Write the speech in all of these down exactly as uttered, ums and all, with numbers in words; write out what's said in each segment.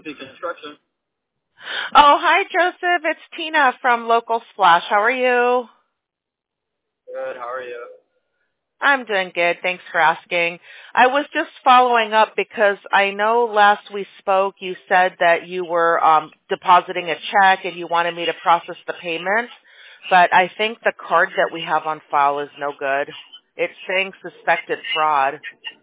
Specialty Construction. Oh, hi, Joseph. It's Tina from Local Splash. How are you? Good. How are you? I'm doing good. Thanks for asking. I was just following up because I know last we spoke you said that you were um, depositing a check and you wanted me to process the payment, but I think the card that we have on file is no good. It's saying suspected fraud.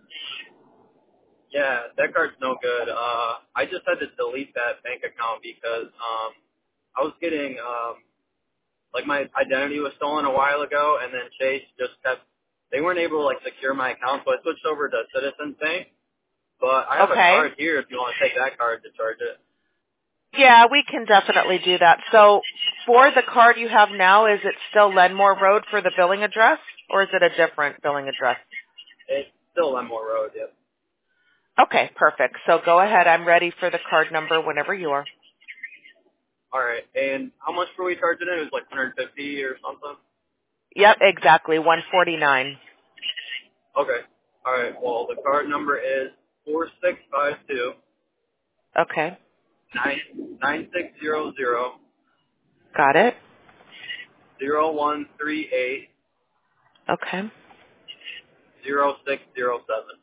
Yeah, that card's no good. Uh, I just had to delete that bank account because um, I was getting um, like my identity was stolen a while ago, and then Chase just kept. They weren't able to like secure my account, so I switched over to Citizens Bank. But I have a Okay. card here if you want to take that card to charge it. Yeah, we can definitely do that. So for the card you have now, is it still Lenmore Road for the billing address, or is it a different billing address? It's still Lenmore Road, yep. Okay, perfect. So go ahead. I'm ready for the card number whenever you are. All right, and how much were we charging it? It was like one hundred fifty or something. Yep, exactly. one forty-nine. Okay. All right. Well, the card number is four six five two Okay. nine nine six zero zero Got it. zero one three eight Okay. zero six zero seven.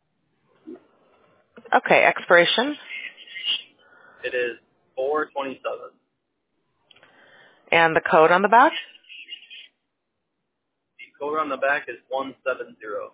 Okay, expiration It is four twenty seven. and the code on the back. The code on the back is one seven zero.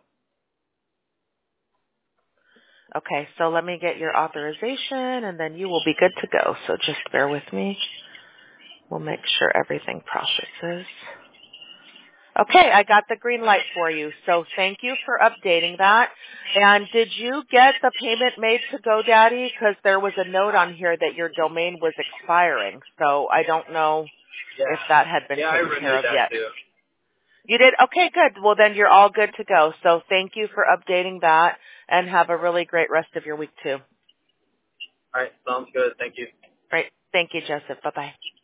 Okay, so let me get your authorization and then you will be good to go. So just bear with me. We'll make sure everything processes. Okay, I got the green light for you. So thank you for updating that. And did you get the payment made to GoDaddy? Because there was a note on here that your domain was expiring. So I don't know Yeah. if that had been Yeah, I taken care renewed of that yet. too. You did? Okay, good. Well, then you're all good to go. So thank you for updating that and have a really great rest of your week too. All right. Sounds good. Thank you. Right. Thank you, Joseph. Bye-bye.